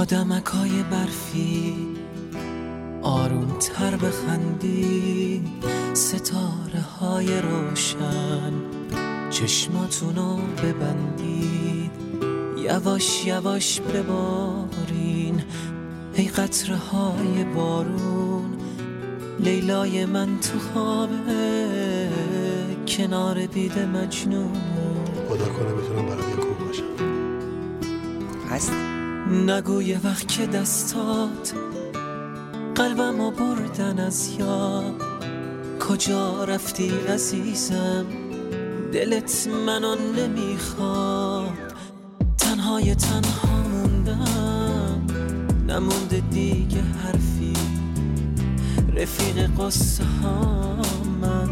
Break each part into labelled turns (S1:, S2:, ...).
S1: آدمکای برفی آروم تر بخندی، ستاره های روشن چشماتونو ببندید، یواش یواش ببارین ای قطره های بارون. لیلای من تو خوابه کنار بید مجنون.
S2: خدا کنه بتونم برات یه کوه باشم.
S3: هست؟
S1: نگو یه وقت که دستات قلبمو بردن از یاد، کجا رفتی عزیزم؟ دلت منو نمیخواد، تنهای تنها موندم، نمونده دیگه حرفی. رفیق قصه ها من،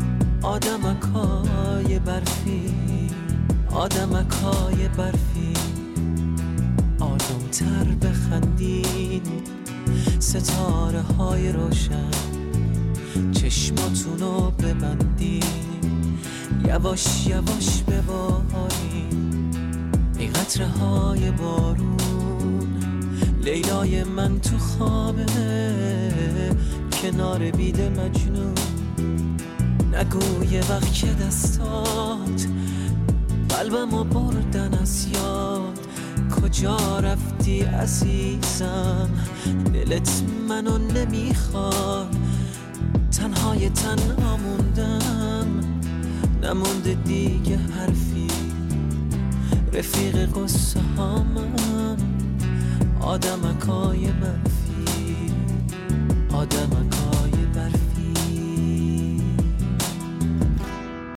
S1: آدمکای برفی، آدمکای برفی. آرومتر بخندین ستاره های روشن چشماتونو ببندین، یواش یواش ببارین ای قطره های بارون. لیلای من تو خوابه کنار بید مجنون. نگو یه وقت که دستات قلبمو بردن از یاد، کجا رفتی عزیزم؟ دلت منو نمیخواد، تنهای تنها موندم، نمونده دیگه حرفی. رفیق قصه ها من، آدمکای برفی، آدمکای